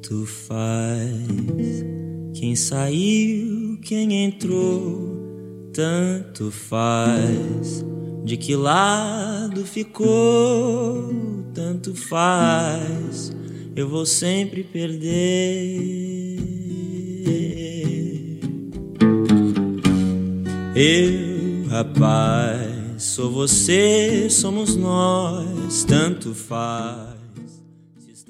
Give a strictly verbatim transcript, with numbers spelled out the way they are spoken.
tanto faz. Quem saiu, quem entrou, tanto faz. De que lado ficou, tanto faz. Eu vou sempre perder. Eu, rapaz, sou você, somos nós, tanto faz.